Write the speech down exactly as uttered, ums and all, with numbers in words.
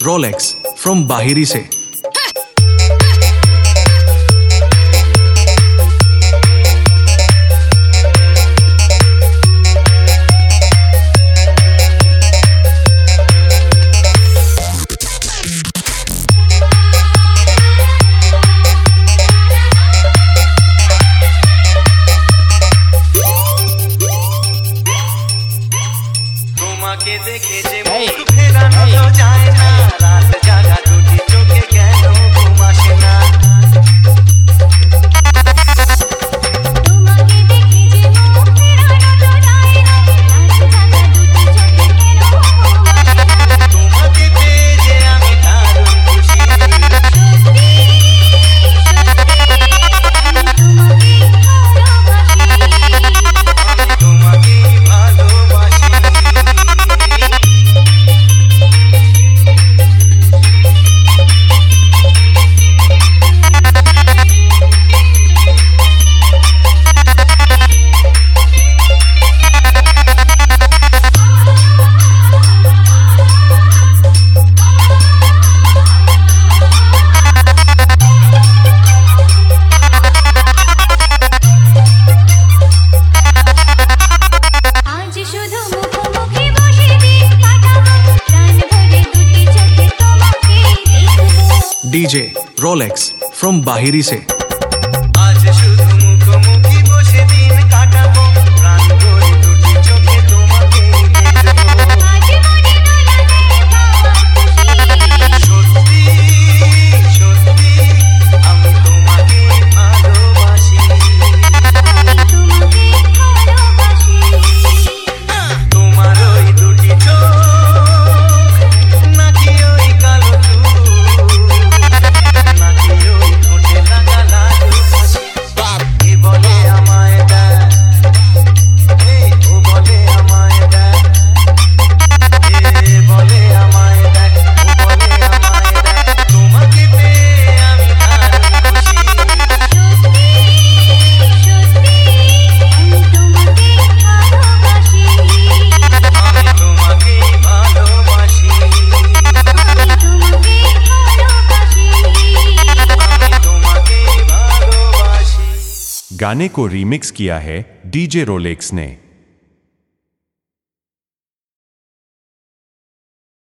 Rolex from बाहिरी से। के देखे जे मुख फेरानो तो जाए ना, रात जागा टूटी चोखे केनो घुमाशे ना। তোমাকে দেখে যে মুখ ফেরানো তো যায় না, রাত জাগা টুটি চোখে কেন ঘুমাশে না। তোমাকে পেয়ে যে আমি দারুণ খুশি, সত্যি সত্যি আমি তোমাকে ভালোবাসি। আমি डीजे रोलेक्स फ्रॉम बाहिरी से। आज शुधु मुखोमुखी बसे दिन काटाबो, प्राण भरे दुटी चोखे তোমাকে দেখবো। আজ মনে দোলা দেয় পাওয়া খুশি। সত্যি সত্যি আমি তোমাকে ভালোবাসি। আমি তোমাকে ভালোবাসি। তোমার ওই দুটি চোখ, নাকি ওই কালো চুল, নাকি ওই ঠোঁটে লাগা লাজু হাসি। এ বলে আমায় দেয়, এ ও বলে আমায় দেয়, এ বলে আমায় দেয়, ও বলে আমায় দেয়। তোমাকে পেয়ে আমি দারুণ খুশি। সত্যি সত্যি আমি তোমাকে ভালোবাসি। আমি তোমাকেই ভালোবাসি। আমি তোমাকে ভালোবাসি। আমি তোমাকেই ভালোবাসি। गाने को रीमिक्स किया है डीजे रोलेक्स ने।